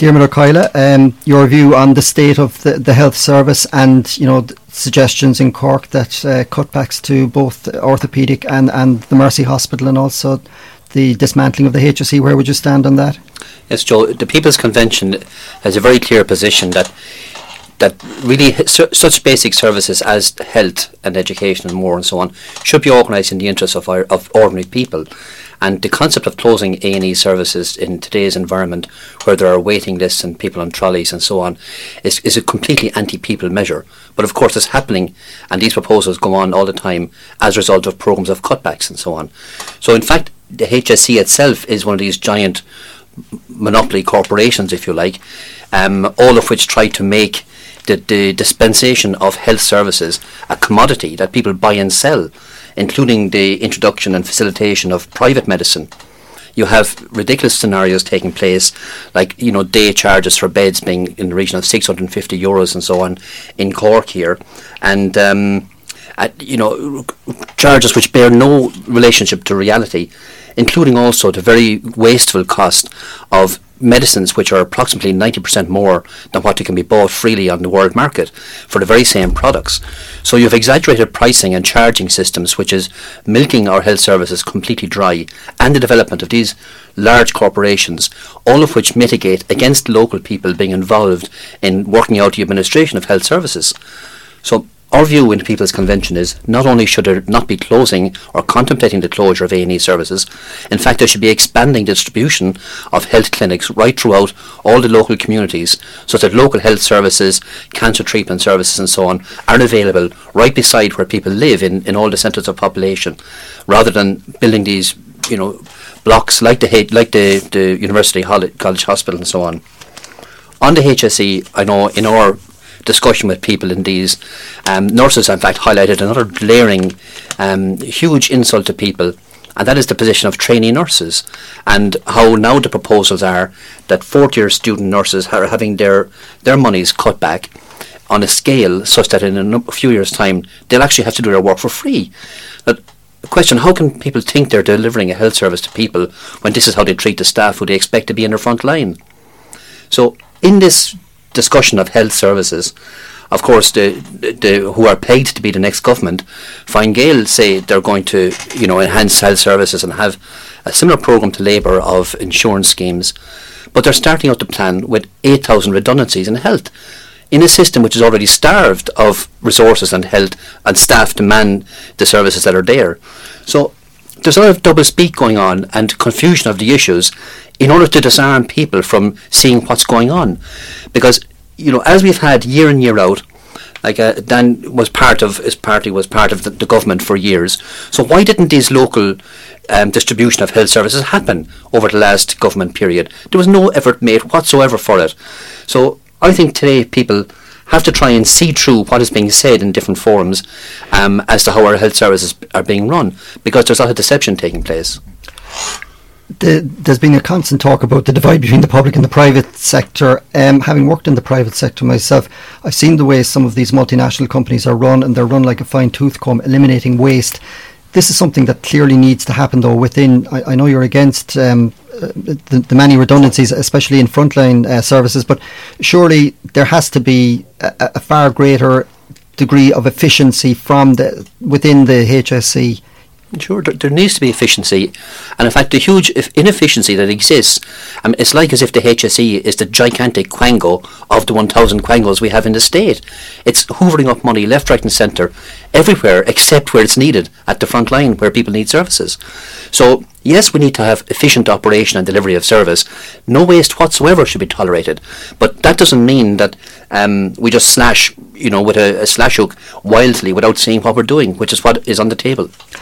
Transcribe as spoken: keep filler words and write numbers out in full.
Diarmuid O'Kyle, um, your view on the state of the, the health service and, you know, suggestions in Cork that uh, cutbacks to both orthopaedic and, and the Mercy Hospital, and also the dismantling of the H S E. Where would you stand on that? Yes, Joe, the People's Convention has a very clear position that that really su- such basic services as health and education and more and so on should be organised in the interests of, our, of ordinary people. And the concept of closing A and E services in today's environment, where there are waiting lists and people on trolleys and so on, is, is a completely anti-people measure. But of course it's happening, and these proposals go on all the time as a result of programmes of cutbacks and so on. So in fact, the H S E itself is one of these giant monopoly corporations, if you like, um, all of which try to make the, the dispensation of health services a commodity that people buy and sell, including the introduction and facilitation of private medicine. You have ridiculous scenarios taking place, like, you know, day charges for beds being in the region of six hundred fifty euros and so on in Cork here, and um, at, you know, charges which bear no relationship to reality, including also the very wasteful cost of medicines which are approximately ninety percent more than what they can be bought freely on the world market for the very same products. So you have exaggerated pricing and charging systems which is milking our health services completely dry, and the development of these large corporations, all of which mitigate against local people being involved in working out the administration of health services. So our view in the People's Convention is not only should there not be closing or contemplating the closure of A and E services, in fact there should be expanding the distribution of health clinics right throughout all the local communities, so that local health services, cancer treatment services and so on are available right beside where people live in, in all the centres of population, rather than building these, you know, blocks like the like the, the University College Hospital and so on. On the H S E, I know in our discussion with people in these, um, nurses in fact highlighted another glaring um, huge insult to people, and that is the position of trainee nurses, and how now the proposals are that fourth year student nurses are having their their monies cut back on a scale such that in a few years time they'll actually have to do their work for free. But the question, how can people think they're delivering a health service to people when this is how they treat the staff who they expect to be in their front line? So in this discussion of health services, of course, the, the who are paid to be the next government, Fine Gael say they're going to, you know, enhance health services and have a similar programme to Labour of insurance schemes, but they're starting out the plan with eight thousand redundancies in health, in a system which is already starved of resources and health and staff to man the services that are there. So there's a lot of double speak going on and confusion of the issues in order to disarm people from seeing what's going on. Because, you know, as we've had year in, year out, like uh, Dan was part of, his party was part of the, the government for years. So why didn't these local um, distribution of health services happen over the last government period? There was no effort made whatsoever for it. So I think today people have to try and see through what is being said in different forums um, as to how our health services are being run, because there's a lot of deception taking place. The, there's been a constant talk about the divide between the public and the private sector. Um, having worked in the private sector myself, I've seen the way some of these multinational companies are run, and they're run like a fine tooth comb, eliminating waste. This is something that clearly needs to happen, though, within, I, I know you're against um, the, the many redundancies, especially in frontline uh, services, but surely there has to be a, a far greater degree of efficiency from the within the H S E. Sure, there, there needs to be efficiency, and in fact the huge inefficiency that exists, I mean, it's like as if the H S E is the gigantic quango of the one thousand quangos we have in the state. It's hoovering up money left, right and centre everywhere except where it's needed, at the front line where people need services. So yes, we need to have efficient operation and delivery of service. No waste whatsoever should be tolerated, but that doesn't mean that um, we just slash, you know, with a, a slash hook wildly without seeing what we're doing, which is what is on the table.